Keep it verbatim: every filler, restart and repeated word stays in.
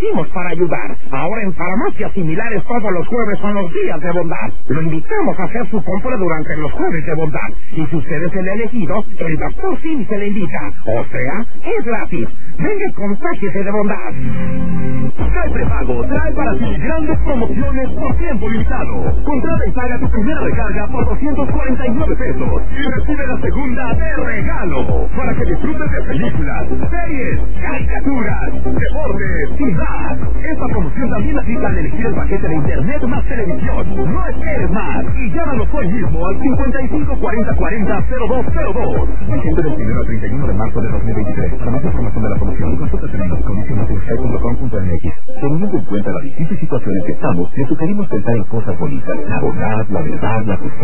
nacimos para ayudar. Ahora en farmacias similares todos los jueves son los días de bondad. Lo invitamos a hacer su compra durante los jueves de bondad. Y si usted es el elegido, el doctor Sim se le invita. O sea, es gratis. Venga y contágiese de bondad. Trae prepago, trae para ti grandes promociones por tiempo limitado. Contrata y paga tu primera recarga por doscientos cuarenta y nueve pesos y recibe la segunda de regalo para que disfrutes de películas, series, caricaturas, deportes y más. Esta promoción también aplica al elegir el paquete de internet más televisión. No esperes más y llámanos hoy mismo al cincuenta y cinco cuarenta cuarenta cero dos cero dos. Vigente del primero al treinta y uno de marzo de dos mil veintitrés. Para más información de la promoción, consulta términos y condiciones en sky punto com punto m x. Teniendo en cuenta las difíciles situaciones que estamos, le sugerimos pensar en cosas bonitas. La bondad, la verdad, la justicia.